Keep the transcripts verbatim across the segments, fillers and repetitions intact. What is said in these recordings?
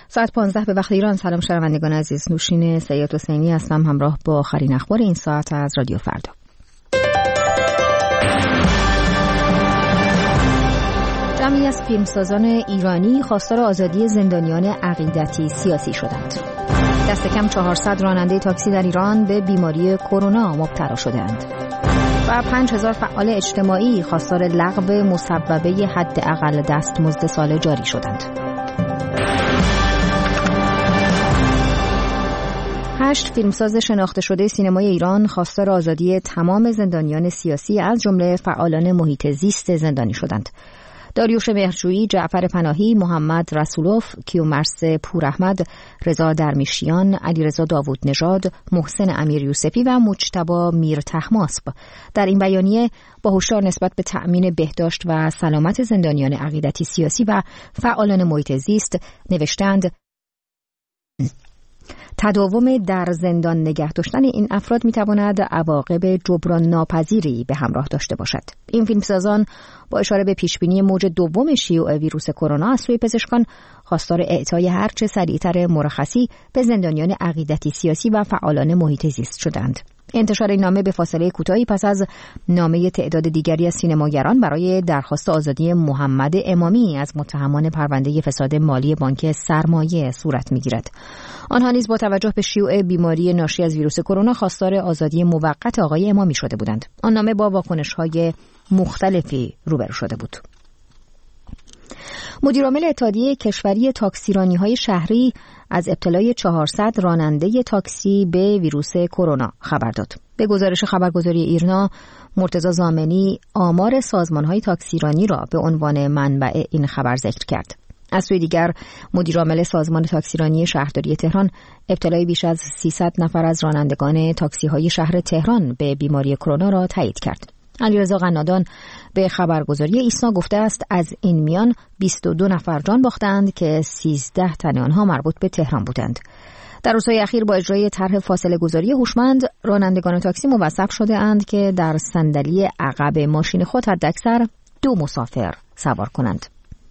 ساعت پانزده به وقت ایران. سلام شنوندگان عزیز، نوشین سید حسینی هستم همراه با آخرین اخبار این ساعت از رادیو فردا. جمعی از فیلمسازان ایرانی خواستار آزادی زندانیان عقیدتی سیاسی شدند. دست کم چهارصد راننده تاکسی در ایران به بیماری کرونا مبتلا شدند و پنج هزار فعال اجتماعی خواستار لغو مصوبه حداقل دستمزد سال جاری شدند. هشت فیلمساز شناخته شده سینمای ایران خواستار آزادی تمام زندانیان سیاسی از جمله فعالان محیط زیست زندانی شدند. داریوش مهرجویی، جعفر پناهی، محمد رسولوف، کیومرث پوراحمد، رضا درمیشیان، علیرضا داوود نژاد، محسن امیر یوسفی و مجتبی میر طهماسب در این بیانیه با هشدار نسبت به تأمین بهداشت و سلامت زندانیان عقیدتی سیاسی و فعالان محیط زیست نوشتند تداوم در زندان نگه داشتن این افراد میتواند عواقب جبران ناپذیری به همراه داشته باشد. این فیلمسازان با اشاره به پیشبینی موج دوم شیوع ویروس کرونا از سوی پزشکان خواستار اعطای هرچه سریعتر مرخصی به زندانیان عقیدتی سیاسی و فعالان محیط زیست شدند. انتشار این نامه به فاصله کوتاهی پس از نامه تعداد دیگری از سینماگران برای درخواست آزادی محمد امامی از متهمان پرونده فساد مالی بانک سرمایه صورت می‌گیرد. آنها نیز با توجه به شیوع بیماری ناشی از ویروس کرونا خواستار آزادی موقت آقای امامی شده بودند. آن نامه با واکنش‌های مختلفی روبرو شده بود. مدیرعامل اتحادیه کشوری تاکسیرانی‌های شهری از ابتلای چهارصد راننده تاکسی به ویروس کرونا خبر داد. به گزارش خبرگزاری ایرنا، مرتضی زامنی آمار سازمان‌های تاکسیرانی را به عنوان منبع این خبر ذکر کرد. از سوی دیگر مدیرعامل سازمان تاکسیرانی شهرداری تهران ابتلای بیش از سیصد نفر از رانندگان تاکسی‌های شهر تهران به بیماری کرونا را تایید کرد. علیرضا قنادان به خبرگزاری ایسنا گفته است از این میان بیست و دو نفر جان باختند که سیزده تن آنها مربوط به تهران بودند. در روزهای اخیر با اجرای طرح فاصله گذاری هوشمند رانندگان تاکسی موظف شده اند که در صندلی عقب ماشین خود حداکثر دو مسافر سوار کنند.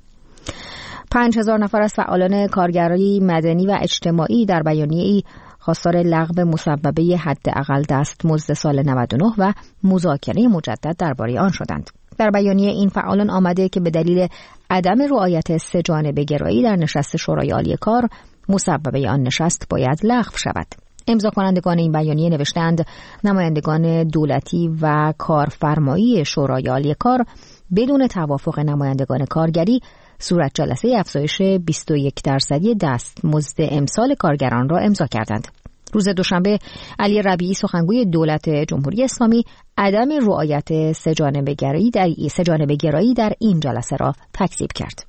پنج هزار نفر از فعالان کارگرای مدنی و اجتماعی در بیانیه‌ای خواستار لغو مصوبه حداقل دستمزد سال نود و نه و مذاکره مجدد درباره آن شدند. در بیانیه این فعالان آمده که به دلیل عدم رعایت سه جانبه گرایی در نشست شورای عالی کار مصوبه آن نشست باید لغو شود. امضا کنندگان این بیانیه نوشتند نمایندگان دولتی و کارفرمایی شورای عالی کار بدون توافق نمایندگان کارگری صورت جلسه افزایش بیست و یک درصدی دستمزد امسال کارگران را امضا کردند. روز دوشنبه علی ربیعی سخنگوی دولت جمهوری اسلامی عدم رعایت سه جانبه گرایی در سه جانبه گرایی در این جلسه را تکذیب کرد.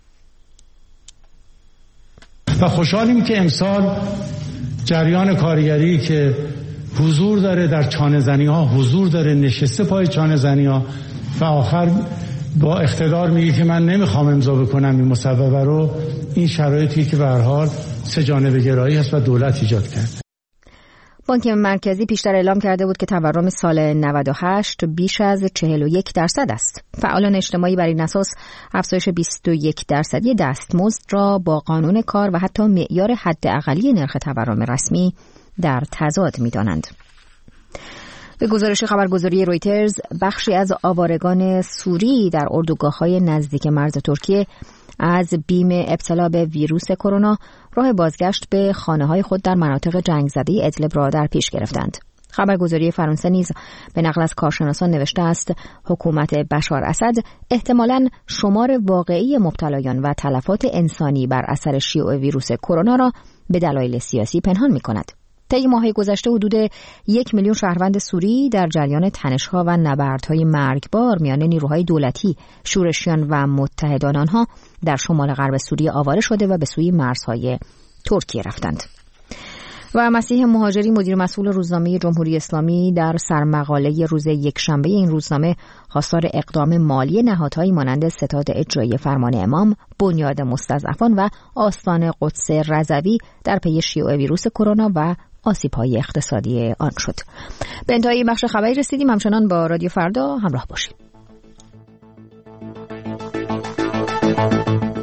و خوشحالیم که امسال جریان کارگری که حضور داره در چانه زنی ها، حضور داره نشسته پای چانه زنی ها و آخر با اقتدار میگه که من نمیخوام امضا بکنم این مصوبه رو، این شرایطی که به هر حال سه جانبه گرایی هست و دولت ایجاد کرده. بانک مرکزی پیشتر اعلام کرده بود که تورم سال نود و هشت بیش از چهل و یک درصد است. فعالان اجتماعی بر این اساس افزایش بیست و یک درصدی دستمزد را با قانون کار و حتی معیار حداقلی نرخ تورم رسمی در تضاد می‌دانند. به گزارش خبرگزاری رویترز، بخشی از آوارگان سوری در اردوگاه‌های نزدیک مرز ترکیه از بیم ابتلا به ویروس کرونا راه بازگشت به خانه‌های خود در مناطق جنگ زده ادلب را در پیش گرفتند. خبرگزاری فرانسه نیز به نقل از کارشناسان نوشته است حکومت بشار اسد احتمالاً شمار واقعی مبتلایان و تلفات انسانی بر اثر شیوع ویروس کرونا را به دلایل سیاسی پنهان می‌کند. طی ماه‌های گذشته حدود یک میلیون شهروند سوری در جریان تنش‌ها و نبردهای مرگبار میان نیروهای دولتی، شورشیان و متحدان آنها در شمال غرب سوریه آواره شده و به سوی مرزهای ترکیه رفتند. و مسیح مهاجری، مدیر مسئول روزنامه جمهوری اسلامی، در سرمقاله روز یکشنبه این روزنامه خواستار اقدام مالی نهادهایی مانند ستاد اجرایی فرمان امام، بنیاد مستضعفان و آستان قدس رضوی در پی شیوع ویروس کرونا و آسیب‌های اقتصادی آن شد. به انتهای بخش خبری رسیدیم. همچنان با رادیو فردا همراه باشید.